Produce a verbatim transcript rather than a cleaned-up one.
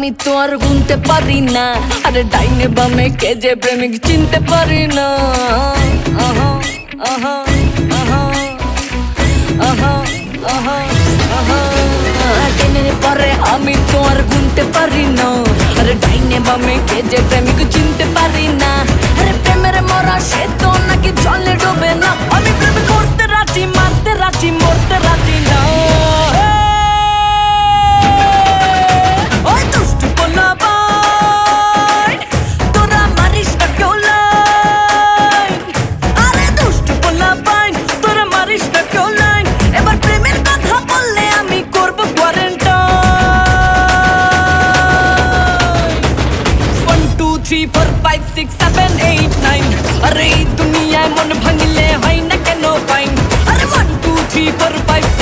আমি তো আর গুনতে পারি না, আরে ডাইনে বামে কে যে প্রেমিক চিনতে পারি না। আহা আহা আহা আহা আহা আহা টেনের পরে আমি তো আর গুনতে পারি না, আরে ডাইনে বামে কে যে প্রেমিক চিনতে পারি না। আরে প্রেমের মরা সে তো নাকি জলে ডোবে না, আমি প্রেম করতে রাজি, মারতে রাজি, মরতে রাজি না। three four five six seven eight nine আরে এই দুনিয়ায় মন ভাঙিলে হয় না কেন ফাইন। আরে one two three four five